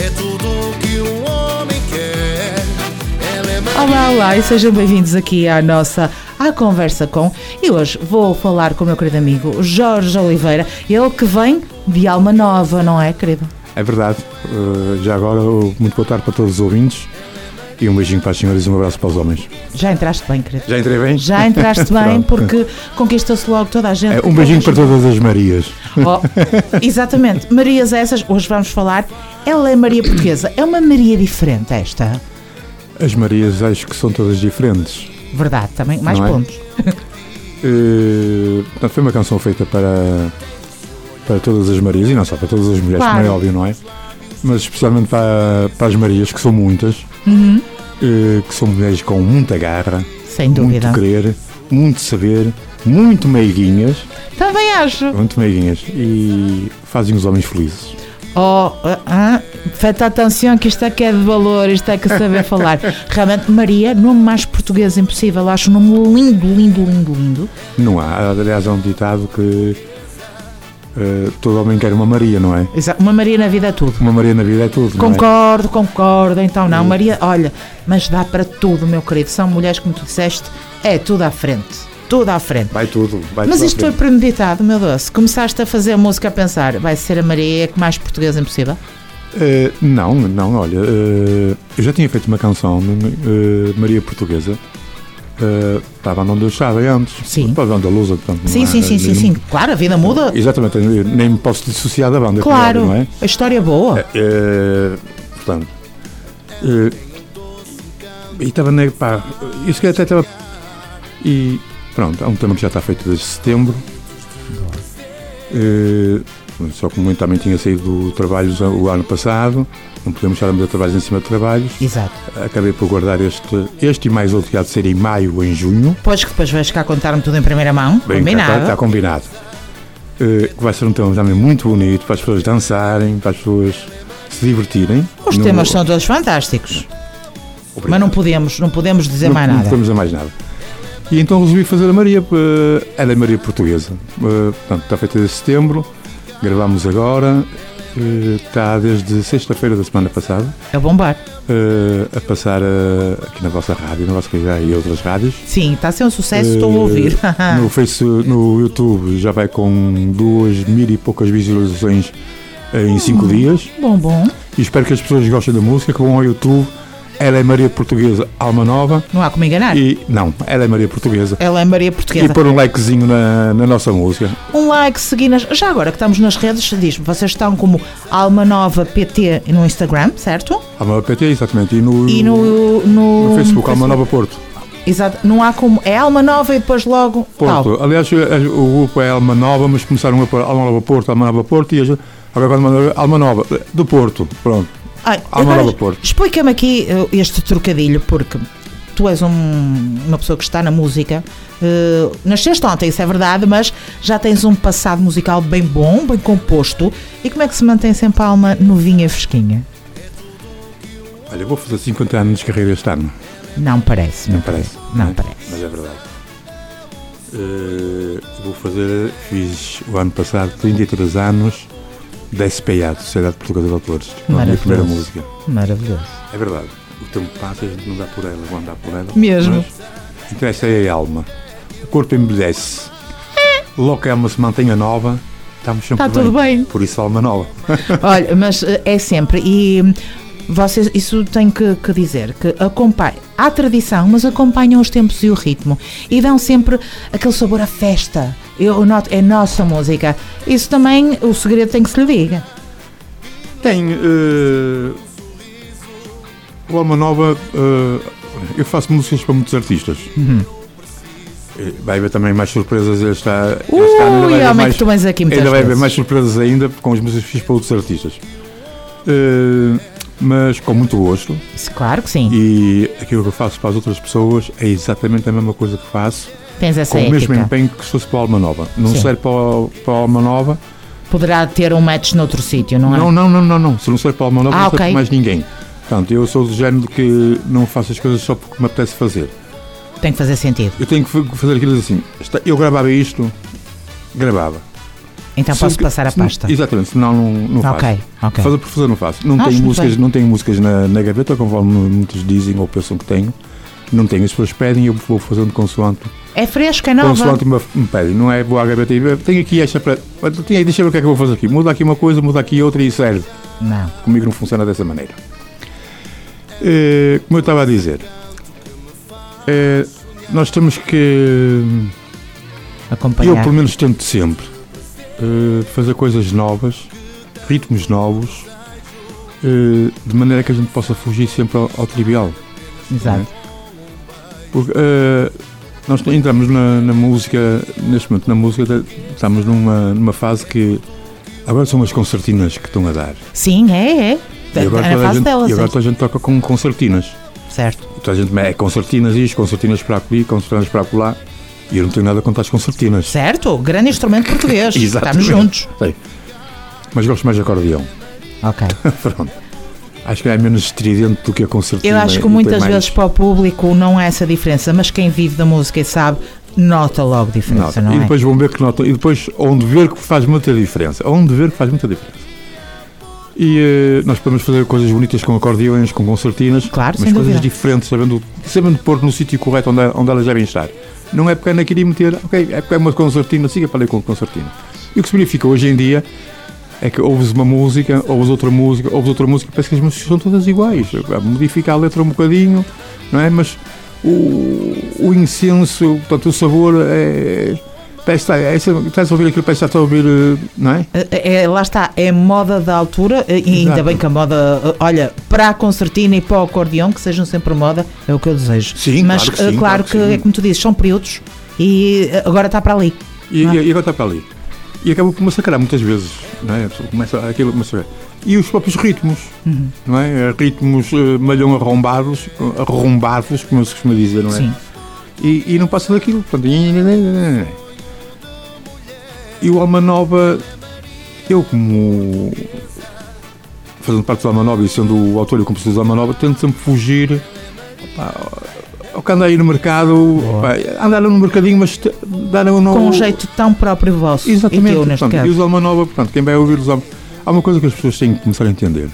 é tudo que um homem quer. Ela é Maria. Olá, olá e sejam bem-vindos aqui à Conversa Com. E hoje vou falar com o meu querido amigo Jorge Oliveira, ele que vem de Alma Nova, não é, querido? É verdade. Já agora, muito boa tarde para todos os ouvintes e um beijinho para as senhoras e um abraço para os homens. Já entraste bem, querido? Já entrei bem? Já entraste bem, porque conquistou-se logo toda a gente. Um beijinho para todas as Marias. Oh, exatamente, Marias essas, hoje vamos falar. Ela é Maria Portuguesa, é uma Maria diferente esta? As Marias acho que são todas diferentes. Verdade, também, mais não pontos. Portanto, foi uma canção feita para todas as Marias, e não só para todas as mulheres, claro. Como é óbvio, não é? Mas especialmente para as Marias, que são muitas, que são mulheres com muita garra, sem dúvida, muito querer, muito saber, muito meiguinhas. Também acho. Muito meiguinhas e fazem os homens felizes. Feita atenção que isto é que é de valor, isto é que saber falar. Realmente, Maria, nome mais português impossível, acho um nome lindo, lindo, lindo, lindo. Não há, aliás, há um ditado que todo homem quer uma Maria, não é? Exato, uma Maria na vida é tudo. Uma Maria na vida é tudo, Concordo, então não, Maria, olha, mas dá para tudo, meu querido, são mulheres, como tu disseste, é tudo à frente. Tudo à frente. Vai tudo. Mas isto foi premeditado, meu doce. Começaste a fazer a música a pensar, vai ser a Maria que mais portuguesa impossível? Não, olha, eu já tinha feito uma canção, Maria Portuguesa, para a banda onde eu estava antes. Sim. Para a banda Lusa, portanto. Sim. Claro, a vida muda. Exatamente, eu nem me posso dissociar da banda. Claro, não é? A história é boa. Portanto, e estava, isso que até estava. E pronto, é um tema que já está feito desde setembro. Só que muito também tinha saído do trabalhos o ano passado, não podemos estar a meter trabalhos em cima de trabalhos. Exato. Acabei por guardar este e mais outro que há de ser em maio ou em junho. Pois que depois vais cá contar-me tudo em primeira mão. Bem, combinado. Está combinado. Que vai ser um tema também muito bonito para as pessoas dançarem, para as pessoas se divertirem. Os temas são todos fantásticos. Obrigado. Mas não podemos dizer mais nada. Não podemos dizer mais nada. E então resolvi fazer a Maria, ela é Maria Portuguesa. Portanto, está feita desde setembro, gravámos agora, está desde sexta-feira da semana passada. É bombar. A passar aqui na vossa rádio, na vossa querida e outras rádios. Sim, está a ser um sucesso, estou a ouvir. No YouTube já vai com 2.000 e poucas visualizações em 5 dias. Bom. E espero que as pessoas gostem da música, que vão ao YouTube. Ela é Maria Portuguesa, Alma Nova. Não há como enganar. Não, ela é Maria Portuguesa. Ela é Maria Portuguesa. E pôr um likezinho na nossa música. Um like, seguir já agora que estamos nas redes, diz-me, vocês estão como Alma Nova PT no Instagram, certo? Alma Nova PT, exatamente. E no Facebook, Alma Nova Porto. Exato, não há como, é Alma Nova e depois logo Porto. Tal. Aliás, o grupo é Alma Nova, mas começaram a pôr Alma Nova Porto e agora Alma Nova do Porto, pronto. Explica-me aqui este trocadilho, porque tu és uma pessoa que está na música, nasceste ontem, isso é verdade, mas já tens um passado musical bem bom, bem composto. E como é que se mantém sempre a alma novinha e fresquinha? Olha, eu vou fazer 50 anos de carreira este ano. Não parece. Não parece. Mas é verdade. Fiz o ano passado 33 anos da SPA, Sociedade Portuguesa de Autores, a minha primeira música. Maravilhoso. É verdade, o tempo passa e a gente não dá por ela, vão andar por ela. Mesmo. Mas interessa é a alma. O corpo envelhece. Logo que a alma se mantenha nova, estamos sempre bem. Está tudo bem. Por isso, alma nova. Olha, mas é sempre, e vocês, isso tem que dizer, que acompanham, há tradição, mas acompanham os tempos e o ritmo, e dão sempre aquele sabor à festa. Eu noto, é nossa música. Isso também, o segredo tem que se lhe diga. Tem. O Alma Nova, eu faço músicas para muitos artistas. Vai haver também mais surpresas este ano. Que tu vens aqui muitas ainda vai haver vezes. mais surpresas ainda com as músicas que fiz para outros artistas. Mas com muito gosto. Claro que sim. E aquilo que eu faço para as outras pessoas é exatamente a mesma coisa que faço. Tens essa com ética. o mesmo empenho que se fosse para a Alma Nova. Não serve para a Alma Nova. Poderá ter um match noutro sítio, não é? Não. Se não serve para a Alma Nova, não serve okay. para mais ninguém. Portanto, eu sou do género que não faço as coisas só porque me apetece fazer. Tem que fazer sentido. Eu tenho que fazer aquilo assim. Eu gravava isto, gravava. Então posso passar a pasta. Exatamente, senão não faço. Ok. Fazer por fazer não faço. Não Acho tenho muito músicas, bem. não tenho músicas na gaveta, conforme muitos dizem ou pensam que tenho. Não tenho, as pessoas pedem e eu vou fazendo consoante. É fresca, é nova. Consoante me pedem, não é? Vou à gaveta e tenho aqui esta para. Deixa eu ver o que é que eu vou fazer aqui. Muda aqui uma coisa, muda aqui outra e serve. Não. Comigo não funciona dessa maneira. Como eu estava a dizer, nós temos que. Acompanhar. Eu, pelo menos, tento sempre fazer coisas novas, ritmos novos, de maneira que a gente possa fugir sempre ao trivial. Exato. Não é? Porque nós entramos na música, neste momento, na música, estamos numa fase que agora são as concertinas que estão a dar. Sim, é. E agora, toda a gente toca com concertinas. Certo. Toda a gente é concertinas isto, concertinas para aqui, concertinas para acolá. E eu não tenho nada contra as concertinas. Certo, grande instrumento português. Estamos juntos. Sei. Mas gosto mais de acordeão. Ok. Pronto. Acho que é menos estridente do que a concertina. Eu acho que muitas vezes para o público não há essa diferença, mas quem vive da música e sabe, nota logo diferença, não é? E depois vão ver que nota, e depois onde ver que faz muita diferença. E nós podemos fazer coisas bonitas com acordeões, com concertinas, Claro, mas sem coisas dúvida. diferentes, sabendo pôr no sítio correto onde elas devem estar. Não é pegar naquilo e meter, ok, é porque é uma concertina, siga para ali com concertina. E o que significa hoje em dia é que ouves uma música, ouves outra música, parece que as músicas são todas iguais. Modifica a letra um bocadinho, não é? Mas o incenso, portanto, o sabor estás a ouvir aquilo, parece que estás a ouvir, não é? Lá está, é moda da altura, e ainda Exato. bem que a moda, olha, para a concertina e para o acordeão, que sejam sempre moda, é o que eu desejo. Sim, mas claro que sim, claro que sim. é como tu dizes, são períodos e agora está para ali. E agora está para ali. E acaba por massacrar muitas vezes, não é? Aquilo começa a ver. E os próprios ritmos, não é? Ritmos malhão arrombados, como se costuma dizer, não é? Sim. E não passa daquilo. Portanto, e o Alma Nova, eu como fazendo parte do Alma Nova e sendo o autor e o compositor do Alma Nova, tento sempre fugir ao que anda aí no mercado, andar no mercadinho, mas dar um Com um jeito tão próprio vosso. Exatamente. E teu, neste Portanto, caso. e os Alma Nova, portanto, quem vai ouvir os Alma... Há uma coisa que as pessoas têm que começar a entender.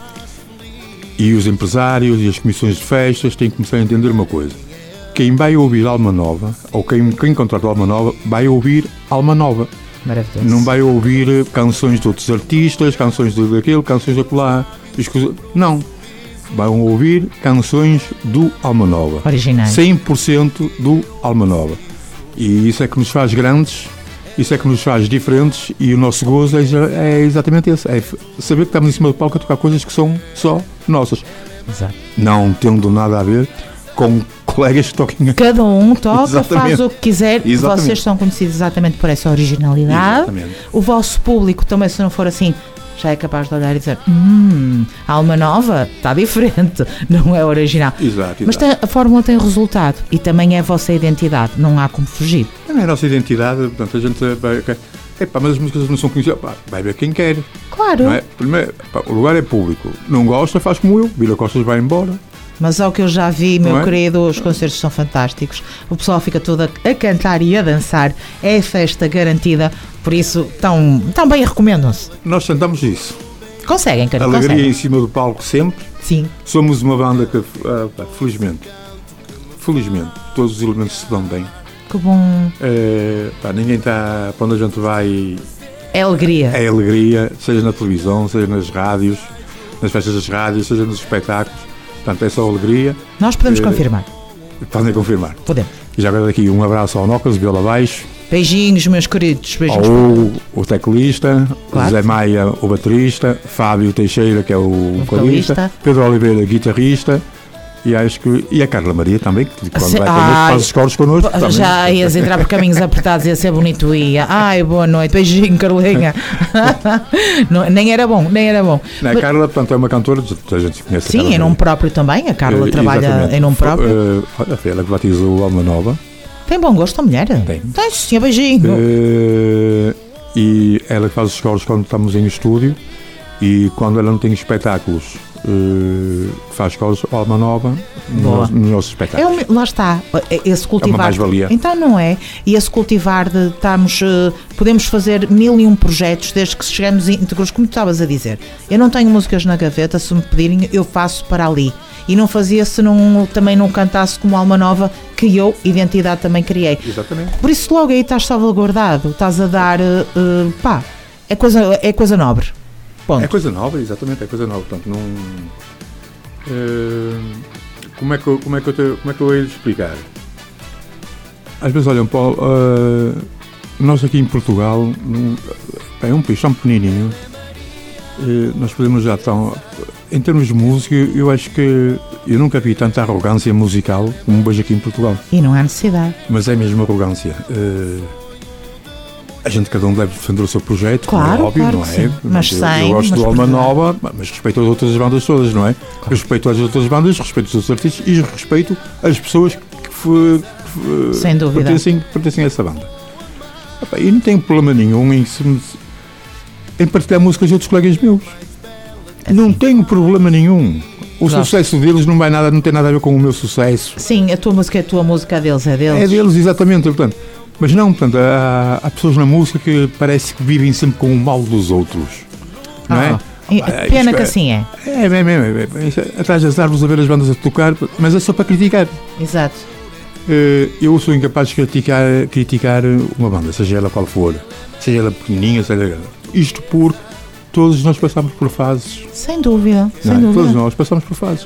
E os empresários e as comissões de festas têm que começar a entender uma coisa. Quem vai ouvir Alma Nova, ou quem contrata Alma Nova, vai ouvir Alma Nova. Maravilhoso. Não vai ouvir canções de outros artistas, canções daquele, canções da colar. Não. Vão ouvir canções do Alma Nova. Originais. 100% do Alma Nova. E isso é que nos faz grandes, isso é que nos faz diferentes, e o nosso gozo é exatamente esse. É saber que estamos em cima do palco a tocar coisas que são só nossas. Exato. Não tendo nada a ver com colegas que toquem. Cada um toca, Exatamente. faz o que quiser. Exatamente. Vocês são conhecidos exatamente por essa originalidade. Exatamente. O vosso público também, se não for assim, já é capaz de olhar e dizer: a Alma Nova está diferente, não é original. Exato. Mas a fórmula tem resultado e também é a vossa identidade, não há como fugir. É a nossa identidade, portanto, a gente vai. Mas as músicas não são conhecidas. Vai ver quem quer. Claro, Não é? Primeiro, o lugar é público. Não gosta, faz como eu. Vila Costas vai embora. mas ao que eu já vi, meu Não é? querido, os concertos são fantásticos. O pessoal fica todo a cantar e a dançar. É festa garantida, por isso tão bem recomendam-se. Nós tentamos isso. Conseguem, cara, Alegria conseguem. em cima do palco sempre. Sim, Somos uma banda que, felizmente, todos os elementos se dão bem. que bom. Ninguém está, para onde a gente vai, É alegria. é alegria, seja na televisão, seja nas rádios, nas festas das rádios, seja nos espetáculos. Portanto, é só alegria. Nós podemos confirmar. Podem confirmar. Podemos. E já agora aqui um abraço ao Nocas, viola baixo, Beijinhos, meus queridos. ao Beijinhos. Hugo, o teclista, Claro. José Maia, o baterista, Fábio Teixeira, que é o vocalista, vocalista. Pedro Oliveira, guitarrista, e a Carla Maria também, que quando vai connosco, Ai, faz os coros connosco. também. Já ias entrar por caminhos apertados, ia ser bonito, ia. Ai, boa noite, beijinho, Carlinha. Não, nem era bom. A Carla, portanto, é uma cantora, a gente conhece a Sim, Carla em nome Maria. próprio também. A Carla trabalha Exatamente. em nome próprio. Olha, foi ela que batizou a Alma Nova. Tem bom gosto a mulher? Tem. Sim, beijinho. E ela que faz os coros quando estamos em estúdio. E quando ela não tem espetáculos, faz coisas Alma Nova Boa. nos nossos espetáculos. Lá está, esse cultivar. É uma mais-valia. Então não é? E esse cultivar de estarmos, podemos fazer 1001 projetos desde que chegamos íntegros, como tu estavas a dizer. Eu não tenho músicas na gaveta, se me pedirem, eu faço para ali. E não fazia se também não cantasse como Alma Nova, que eu, identidade, também criei. Exatamente. Por isso logo aí estás salvaguardado, estás a dar, é coisa nobre. Ponto. É coisa nova, exatamente, é coisa nova. Portanto, não. Como é que eu ia explicar? Às vezes olham para nós aqui em Portugal, é um país tão pequenininho, nós podemos já tão. Em termos de música, eu acho que eu nunca vi tanta arrogância musical como vejo aqui em Portugal. E não há necessidade. Mas é mesmo arrogância. A gente, cada um deve defender o seu projeto, claro, é óbvio, claro não é? Sim. Mas eu gosto do Alma Nova, mas respeito as outras bandas todas, não é? Claro. Respeito as outras bandas, respeito os outros artistas e respeito as pessoas que sem dúvida. Pertencem a essa banda. E não tenho problema nenhum em partilhar músicas de outros colegas meus. Assim. Não tenho problema nenhum. O sucesso deles não tem nada a ver com o meu sucesso. Sim, a tua música é a tua música, a deles é deles. É deles, exatamente, portanto. Mas não, portanto, há pessoas na música que parece que vivem sempre com o mal dos outros, não é? Pena que assim é. Atrás das árvores a ver as bandas a tocar, mas é só para criticar. Exato. Eu sou incapaz de criticar uma banda, seja ela qual for, seja ela pequenininha, seja ela... Isto porque todos nós passamos por fases. Sem dúvida, Todos nós passamos por fases.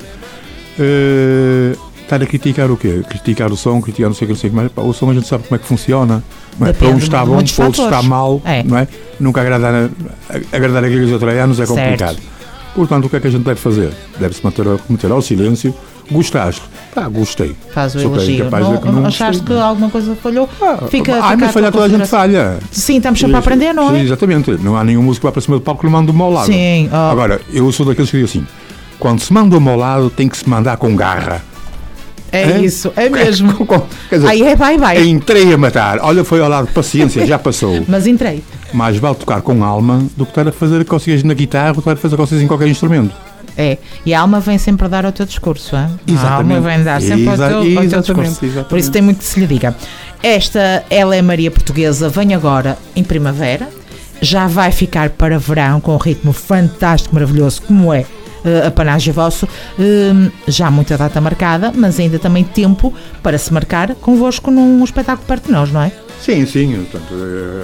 Estar a criticar o quê? Criticar o som, criticar não sei o que mais. O som a gente sabe como é que funciona. Não é? Para uns está bom, para outros está mal. Não é? Nunca agradar a gregos atraianos é complicado. Certo. Portanto, o que é que a gente deve fazer? Deve-se meter ao silêncio. Gostaste? Gostei. Faz o elogio. Não achaste que alguma coisa falhou? Mas falhar toda a gente falha. Sim, estamos sempre a aprender, não é? Sim, exatamente. Não há nenhum músico que vá para cima do palco que lhe manda do meu lado. Sim. Agora, eu sou daqueles que dizem assim, quando se manda do meu lado, tem que se mandar com garra. Isso, é mesmo. Quer dizer, aí vai. Entrei a matar. Olha, foi ao lado de paciência, já passou. Mas entrei. Mais vale tocar com alma do que estar a fazer cócegas na guitarra ou estar a fazer cócegas em qualquer instrumento. E a alma vem sempre a dar ao teu discurso, hein? Exatamente. A alma vem dar sempre ao teu discurso. Exatamente. Por isso tem muito que se lhe diga. Ela é Maria Portuguesa, vem agora em primavera, já vai ficar para verão com um ritmo fantástico, maravilhoso, como é a Panágio Vosso, já muita data marcada, mas ainda também tempo para se marcar convosco num espetáculo perto de nós, não é? Sim, portanto,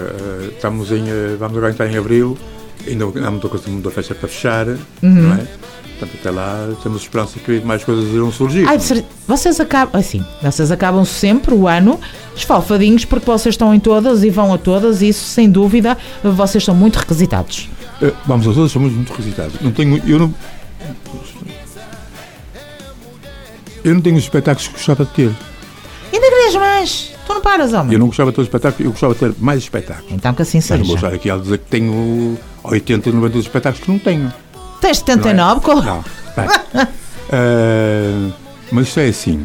vamos agora entrar em abril, ainda há muita coisa da festa para fechar, não é? Portanto, até lá temos esperança que mais coisas irão surgir. Vocês acabam sempre o ano esfalfadinhos porque vocês estão em todas e vão a todas, e isso sem dúvida vocês são muito requisitados. Vamos a todas, somos muito requisitados. Eu não tenho os espetáculos que gostava de ter. Ainda querias mais? Tu não paras, homem? Eu não gostava de ter espetáculos, eu gostava de ter mais espetáculos. Então que assim seja. Mas não vou estar aqui a dizer que tenho 80, 90 espetáculos que não tenho. Tens 79? Não. Mas isto é assim.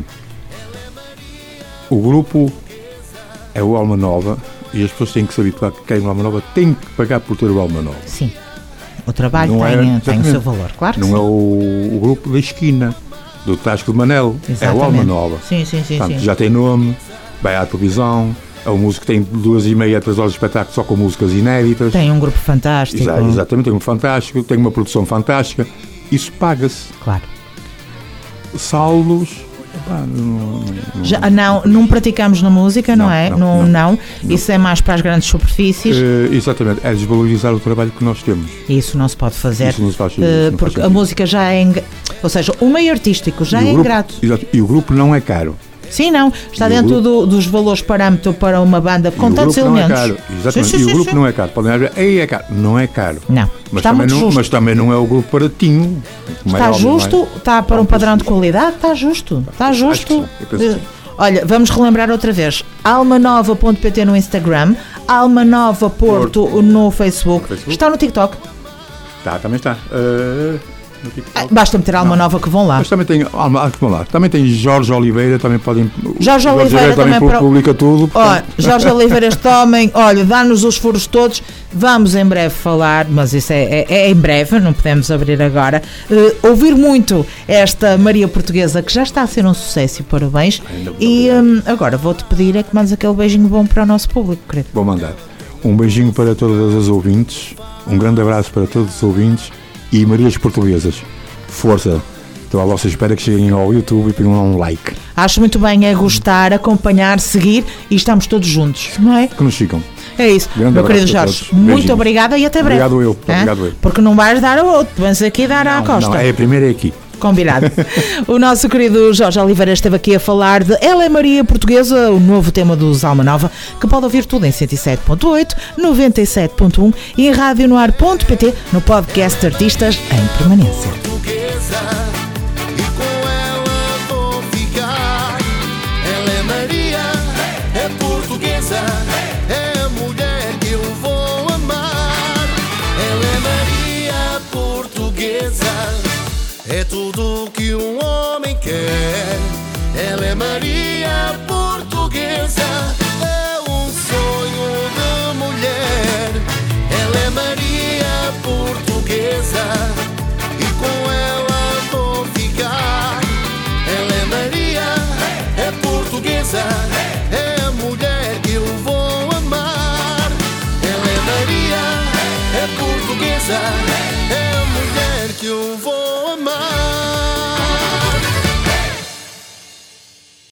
O grupo é o Alma Nova e as pessoas têm que se habituar que quem é o Alma Nova tem que pagar por ter o Alma Nova. Sim. O trabalho tem o seu valor, claro que não sim. É o grupo da esquina, do Tasco de Manel. Exatamente. É o Alma Nova. Sim. Portanto, já tem nome, vai à televisão, é um músico que tem 2,5 a 3 horas de espetáculo só com músicas inéditas. Tem um grupo fantástico. Exatamente, tem um fantástico, tem uma produção fantástica. Isso paga-se. Claro. Saldos... Não praticamos na música, não é? Não. Isso é mais para as grandes superfícies. Exatamente, é desvalorizar o trabalho que nós temos. Isso não se pode fazer. Isso não se faz, porque a música já é. Ou seja, o meio artístico já é ingrato. Exato, e o grupo não é caro. Sim, não. Está dentro dos valores parâmetro para uma banda com tantos elementos. Não é caro. Exatamente. E o grupo não é caro. Podem dizer, é caro. Não é caro. Não. Mas também não é o grupo baratinho. Está justo, está para um padrão de qualidade, está justo. Está justo. Olha, vamos relembrar outra vez. almanova.pt no Instagram, Alma Nova Porto no Facebook. Está no TikTok? Também está. no TikTok. Basta meter Alma Nova que vão lá. Mas também tem, também tem Jorge Oliveira, também podem. Jorge Oliveira também publica tudo. Olha, Jorge Oliveira, este homem, olha, dá-nos os furos todos. Vamos em breve falar, mas isso é em breve, não podemos abrir agora. Ouvir muito esta Maria Portuguesa, que já está a ser um sucesso, e parabéns. E agora vou-te pedir é que mandes aquele beijinho bom para o nosso público, querido. Vou mandar. Um beijinho para todas as ouvintes, um grande abraço para todos os ouvintes e Marias Portuguesas. Força! Estou à vossa espera que cheguem ao YouTube e ponham um like. Acho muito bem, é gostar, acompanhar, seguir e estamos todos juntos, não é? Que nos sigam. É isso. Grande Meu querido abraço Jorge, a todos. muito Beijinhos. obrigada e até breve. Obrigado eu. Porque não vais dar ao outro, vamos aqui dar à costa. Não, a primeira é aqui. Combinado. O nosso querido Jorge Oliveira esteve aqui a falar de Ela é Maria Portuguesa, o novo tema dos Alma Nova, que pode ouvir tudo em 107.8, 97.1 e em radionoar.pt no podcast Artistas em Permanência. Portuguesa, e com ela vou ficar. Ela é Maria, é portuguesa, é a mulher que eu vou amar. Ela é Maria Portuguesa, é tudo que um homem quer. Ela é Maria Portuguesa, é um sonho de mulher. Ela é Maria Portuguesa, e com ela vou ficar. Ela é Maria, é portuguesa, é a mulher que eu vou amar. Ela é Maria, é portuguesa, é a mulher que eu vou